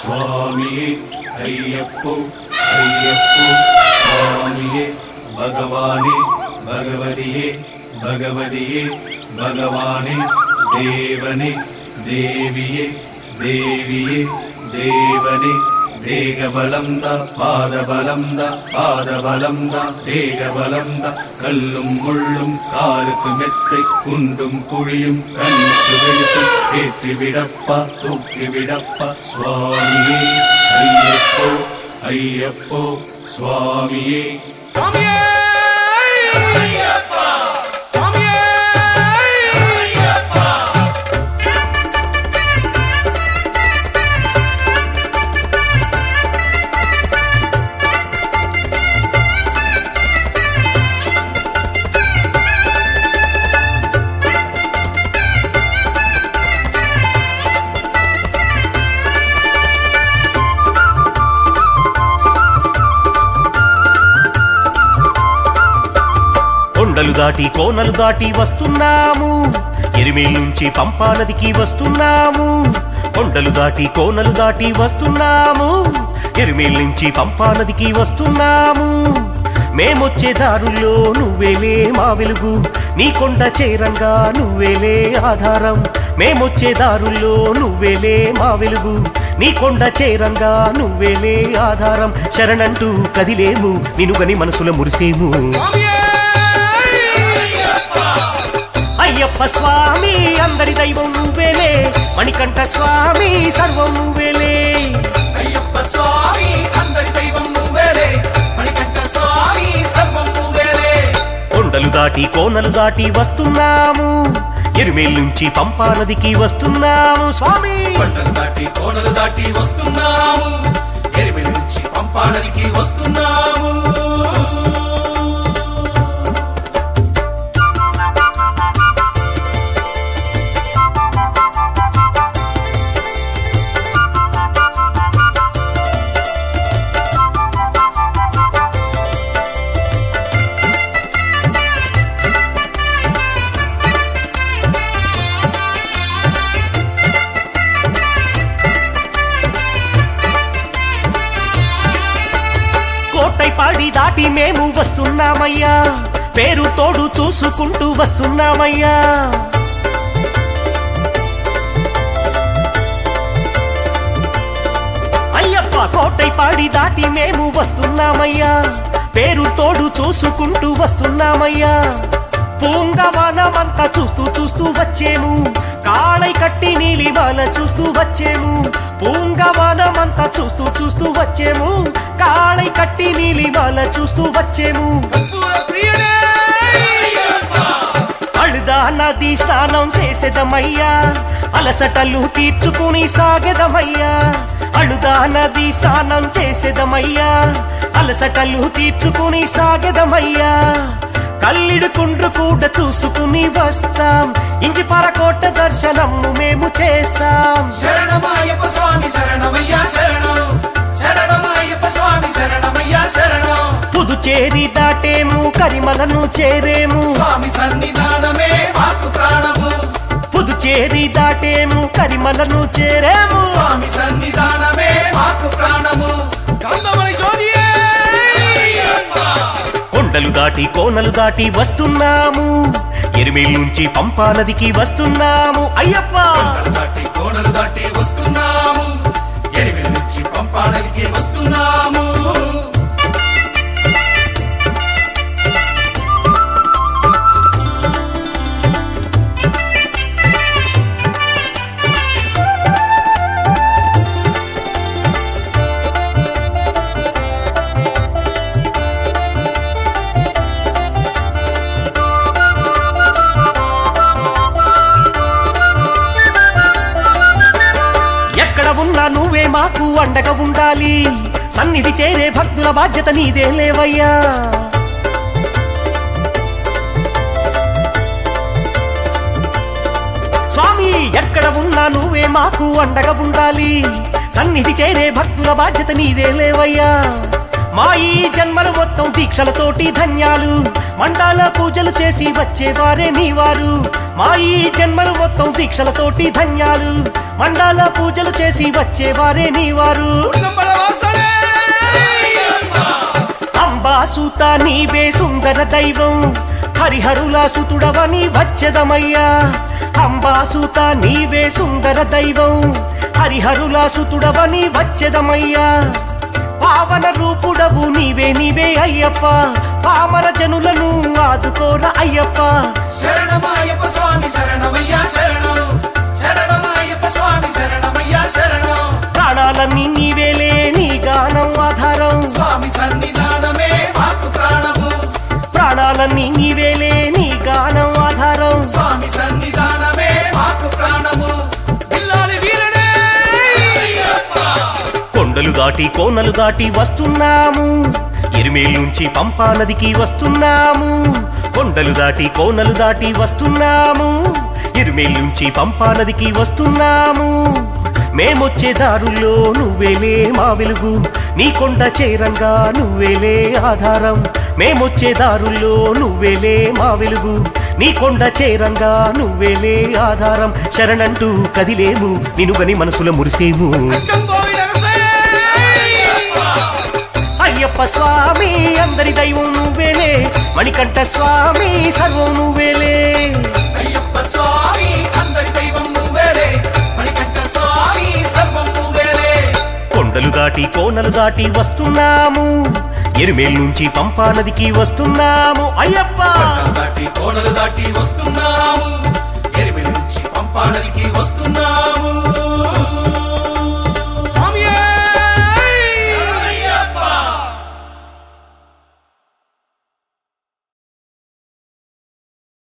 స్వామియే అయ్యప్పో అయ్యప్పో స్వామియే భగవానే భగవదియే భగవదియే భగవానే దేవనే దేవియే దేవియే దేవనే தேகபலம் த பாதபலம் த பாதபலம் த தேகபலம் த கல்லும் முள்ளும் காலுக்கு மெத்தை குண்டும் குழியும் கண்ணுக்கு வெளிச்சம் ஏற்றிவிடப்பா தூக்கிவிடப்பா சுவாமியே ஐயப்போ ஐயப்போ சுவாமியே சுவாமியே ஐயப்பா சுவாமியே ஐயப்பா కొండలు దాటి కోనలు దాటి వస్తున్నాము ఎరిమేల్ నుంచి పంపా నదికి వస్తున్నాము కొండలు దాటి కోనలు దాటి వస్తున్నాము ఎరిమేల్ నుంచి పంపా నదికి వస్తున్నాము మేమొచ్చే దారుల్లో నువ్వేలే మా వెలుగు నీ కొండ చేరంగా నువ్వేలే ఆధారం మేమొచ్చే దారుల్లో నువ్వేలే మా వెలుగు నీ కొండ చేరంగా నువ్వేలే ఆధారం శరణంటూ కదిలేము నినుగని మనసుల మురిసేము అయ్యప్ప స్వామి అందరి దైవం నువ్వేలే మణికంఠ స్వామి సర్వం నువ్వేలే అయ్యప్ప స్వామి అందరి దైవం నువ్వేలే మణికంఠ స్వామి సర్వం నువ్వేలే కొండలు దాటి కోనలు దాటి వస్తున్నాము ఎరిమేల్ నుంచి పంపా నదికి వస్తున్నాము స్వామి కొండలు దాటి కోనలు దాటి వస్తున్నాము ఎరిమేల్ నుంచి పంపా నదికి వస్తున్నాము పాడి దాటి మేము వస్తున్నామయ్యా పేరు తోడు చూసుకుంటూ వస్తున్నామయ్యా అయ్యప్ప కోటై పాడి దాటి మేము వస్తున్నామయ్యా పేరు తోడు చూసుకుంటూ వస్తున్నామయ్యా పూంగవనమంతా చూస్తూ చూస్తూ వచ్చేము కాళై కట్టి నీలిమాల చూస్తూ వచ్చేము పూంగవనమంతా చూస్తూ చూస్తూ వచ్చేము కాళై కట్టి నీలిమాల చూస్తూ వచ్చేము అழுదా నది స్నానం చేసేదమయ్యా అలసటలు తీర్చుకుని సాగెదమయ్యా అழுదా నది స్నానం చేసేదమయ్యా అలసటలు తీర్చుకుని సాగెదమయ్యా కల్లిడు కుండ్రు కూడా చూసుకుని వస్తాం ఇంజిపాలకోట దర్శనము మేము చేస్తాం శరణమయ్యప్ప స్వామి శరణమయ్యా శరణం శరణమయ్యప్ప స్వామి శరణమయ్యా శరణం పుదుచేరి దాటేము కరిమలను చేరేము స్వామి సన్నిధానమే మాకు ప్రాణము పుదుచేరి దాటేము కరిమలను చేరేము స్వామి సన్నిధానమే మాకు ప్రాణము గంధమని జ్యోతియే కొండలు దాటి కోనలు దాటి వస్తున్నాము ఎరిమేల్ నుంచి పంపా నదికి వస్తున్నాము అయ్యప్ప కొండలు దాటి కోనలు దాటి వస్తున్నాము ఎరిమేల్ నుంచి పంపా నదికి వస్తున్నాము ఉన్నా నువ్వే మాకు అండగా ఉండాలి సన్నిధి చేరే భక్తుల బాధ్యత నీదే లేవయ్యా స్వామి ఎక్కడ ఉన్నా నువ్వే మాకు అండగా ఉండాలి సన్నిధి చేరే భక్తుల బాధ్యత నీదే లేవయ్యా మా ఈ జన్మల మొత్తం దీక్షలతోటి ధన్యాలు మండల పూజలు చేసి వచ్చేవారే నీవారు మా ఈ జన్మల మొత్తం దీక్షలతోటి ధన్యాలు మండల పూజలు చేసి వచ్చేవారే నీవారు అంబాసూత నీవే సుందర దైవం హరిహరుల సుతుడవని వచ్చదమయ్యా అంబాసూత నీవే సుందర దైవం హరిహరుల సుతుడవని వచ్చదమయ్యా పావన రూపుడవు నీవే నీవే అయ్యప్ప పామర జనులను ఆదుకోర అయ్యప్ప శరణమయ్యప్ప స్వామి శరణమయ్యా శరణం శరణమయ్యప్ప స్వామి శరణమయ్యా శరణం ప్రాణాలన్నీ నీవేలే నీ గానం ఆధారం స్వామి సన్నిధానమే మాకు ప్రాణము ప్రాణాలన్నీ నీవేలే నీ గానం ఆధారం స్వామి సన్నిధానమే మాకు ప్రాణము బిల్లాలి వీరనే కొండలు దాటి కోనలు దాటి వస్తున్నాము ఎరిమేల్ నుంచి పంపా నదికి వస్తున్నాము కొండలు దాటి కోనలు దాటి వస్తున్నాము ఎరిమేల్ నుంచి పంపా నదికి వస్తున్నాము మేమొచ్చే దారుల్లో నువ్వేలే మా వెలుగు నీ కొండ చేరంగా నువ్వేలే ఆధారం మేమొచ్చే దారుల్లో నువ్వేలే మా వెలుగు నీ కొండ చేరంగా నువ్వేలే ఆధారం శరణంటూ కదిలేము నినుగని మనసుల మురిసేము అయ్యప్ప స్వామి అందరి దైవం నువ్వేలే మణికంఠ స్వామి సర్వం నువ్వేలే అయ్యప్ప స్వామి అందరి దైవం నువ్వేలే మణికంఠ స్వామి సర్వం నువ్వేలే కొండలు దాటి కోనలు దాటి వస్తున్నాము ఎరిమేల్ నుంచి పంపా నదికి వస్తున్నాము అయ్యప్ప దాటి కోనలు దాటి వస్తున్నాము